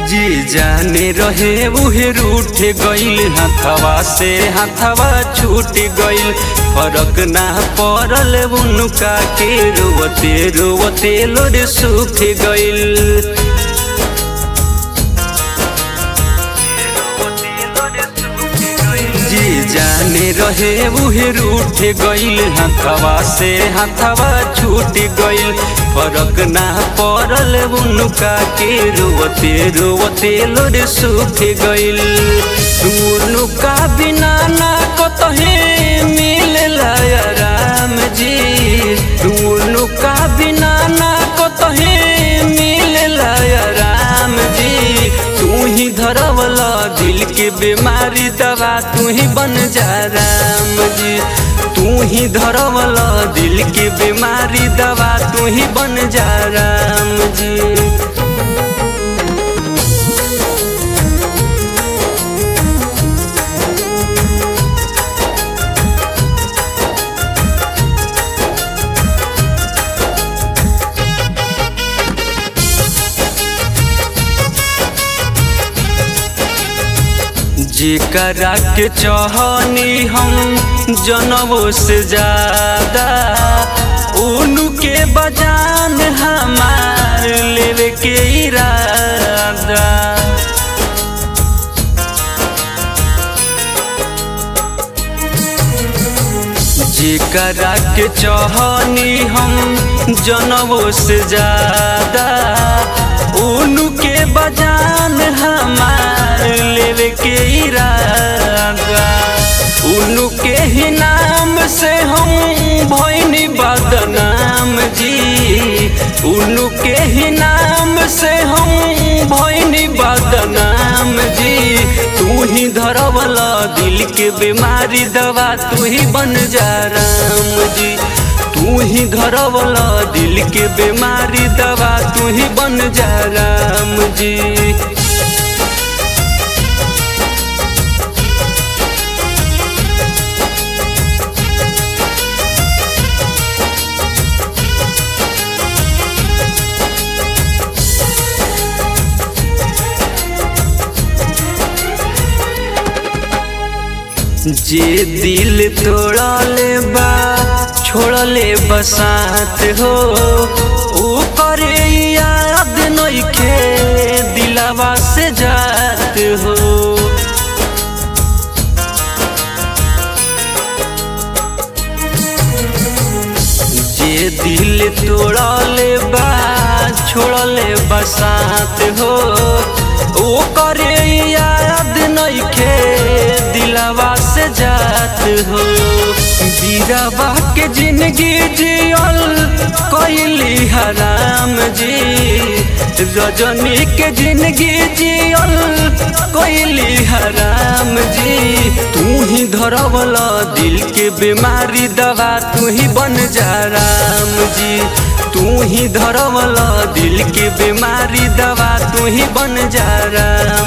जी जाने रहे उहे रूठ गइल, हाथवा से हाथवा छूट गइल। फरक ना पड़ल उनका के, रोवते रोवते लोर सूख गइल। जी जाने रहे उहे रूठ गइल, हाथवा से हाथवा छूट गइल। फरक ना पड़ल उनका के, रोवते रोवते लोर सूख गइल। उनका बिना ना कतहे मिलला आराम जी, उनका बिना ना कतहे मिलला आराम जी। तू ही धरवला दिल के बीमारी, दवा तू ही बन जा राम जी। तू ही धरवला दिल के बीमारी, दवा तू ही बन जा राम जी। जेकरा के चाहनी हम जनवों से ज्यादा, उनके बजान हमार लेवे के इरादा। जेकरा के चाहनी हम जनवों से ज्यादा, उनके बजान हमार लेवे के इरादा। उनके ही नाम से हम भइनी बदनाम जी, उनके ही नाम से हम भइनी बदनाम जी। तू ही धरवला दिल के बीमारी, दवा तू ही बन जा राम जी। तू ही धरवला दिल के बीमारी, दवा तू ही बन जा राम जी। जे दिल तोड़ले बा छोड़ले बसात हो, ऊपरे याद नइखे दिलवा से जात हो। जे दिल तोड़ले बा छोड़ले बसात हो, ऊपरे याद नइखे दिलवा से जात हो। बीराबा के जिंदगी जियल कइली हराम जी, रजनी के जिंदगी जियल कइली हराम जी। तू ही धरवला दिल के बीमारी, दवा तू ही बन जा राम जी। तू ही धरवला दिल के बीमारी, दवा तू ही बन जा राम।